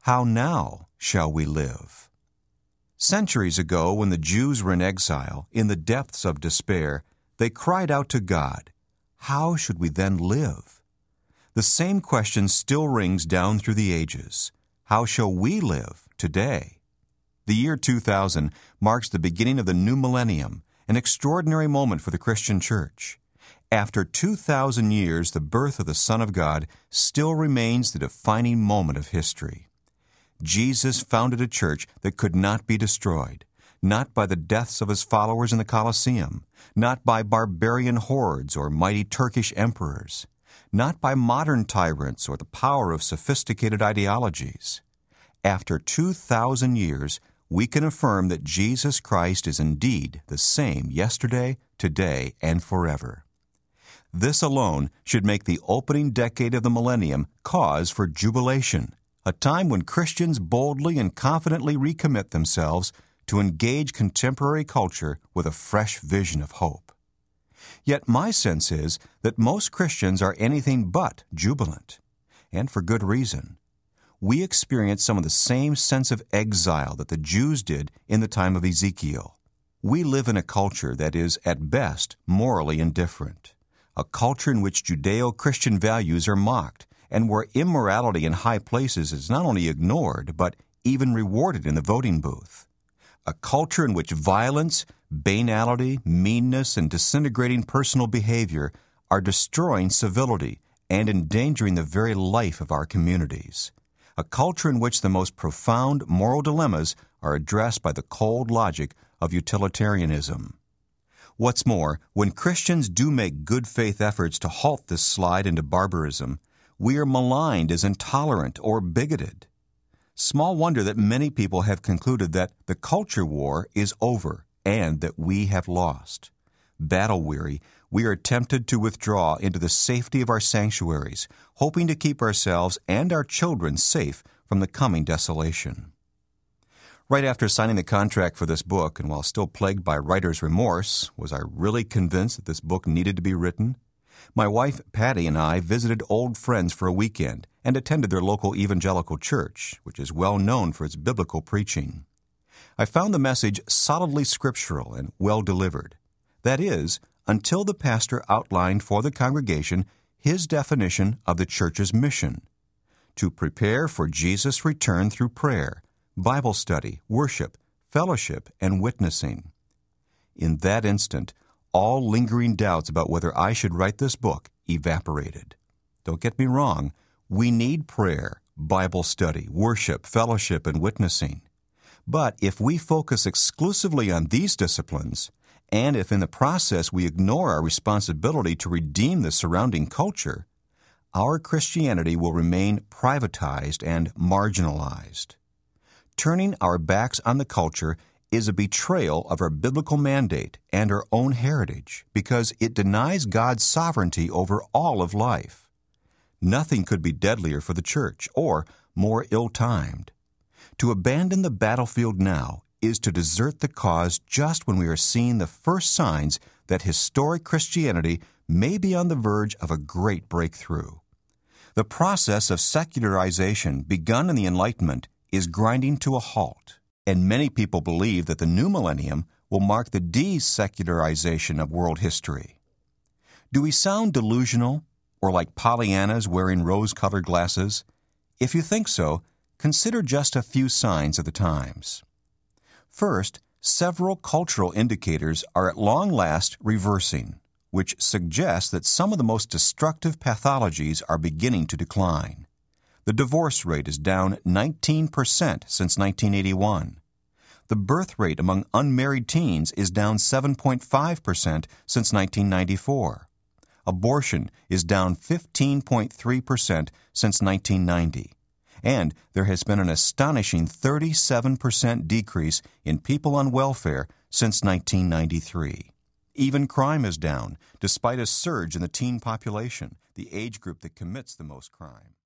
How now shall we live? Centuries ago, when the Jews were in exile, in the depths of despair, they cried out to God, "How should we then live?" The same question still rings down through the ages. How shall we live today? The year 2000 marks the beginning of the new millennium, an extraordinary moment for the Christian church. After 2,000 years, the birth of the Son of God still remains the defining moment of history. Jesus founded a church that could not be destroyed, not by the deaths of his followers in the Colosseum, not by barbarian hordes or mighty Turkish emperors, not by modern tyrants or the power of sophisticated ideologies. After 2,000 years, we can affirm that Jesus Christ is indeed the same yesterday, today, and forever. This alone should make the opening decade of the millennium cause for jubilation, a time when Christians boldly and confidently recommit themselves to engage contemporary culture with a fresh vision of hope. Yet my sense is that most Christians are anything but jubilant, and for good reason. We experience some of the same sense of exile that the Jews did in the time of Ezekiel. We live in a culture that is, at best, morally indifferent, a culture in which Judeo-Christian values are mocked, and where immorality in high places is not only ignored, but even rewarded in the voting booth. A culture in which violence, banality, meanness, and disintegrating personal behavior are destroying civility and endangering the very life of our communities. A culture in which the most profound moral dilemmas are addressed by the cold logic of utilitarianism. What's more, when Christians do make good faith efforts to halt this slide into barbarism, we are maligned as intolerant or bigoted. Small wonder that many people have concluded that the culture war is over and that we have lost. Battle-weary, we are tempted to withdraw into the safety of our sanctuaries, hoping to keep ourselves and our children safe from the coming desolation. Right after signing the contract for this book, and while still plagued by writer's remorse, was I really convinced that this book needed to be written? My wife, Patty, and I visited old friends for a weekend and attended their local evangelical church, which is well known for its biblical preaching. I found the message solidly scriptural and well delivered. That is, until the pastor outlined for the congregation his definition of the church's mission: to prepare for Jesus' return through prayer, Bible study, worship, fellowship, and witnessing. In that instant, all lingering doubts about whether I should write this book evaporated. Don't get me wrong, we need prayer, Bible study, worship, fellowship, and witnessing. But if we focus exclusively on these disciplines, and if in the process we ignore our responsibility to redeem the surrounding culture, our Christianity will remain privatized and marginalized. Turning our backs on the culture is a betrayal of our biblical mandate and our own heritage because it denies God's sovereignty over all of life. Nothing could be deadlier for the church or more ill-timed. To abandon the battlefield now is to desert the cause just when we are seeing the first signs that historic Christianity may be on the verge of a great breakthrough. The process of secularization begun in the Enlightenment is grinding to a halt, and many people believe that the new millennium will mark the desecularization of world history. Do we sound delusional or like Pollyannas wearing rose-colored glasses? If you think so, consider just a few signs of the times. First, several cultural indicators are at long last reversing, which suggests that some of the most destructive pathologies are beginning to decline. The divorce rate is down 19% since 1981. The birth rate among unmarried teens is down 7.5% since 1994. Abortion is down 15.3% since 1990. And there has been an astonishing 37% decrease in people on welfare since 1993. Even crime is down, despite a surge in the teen population, the age group that commits the most crime.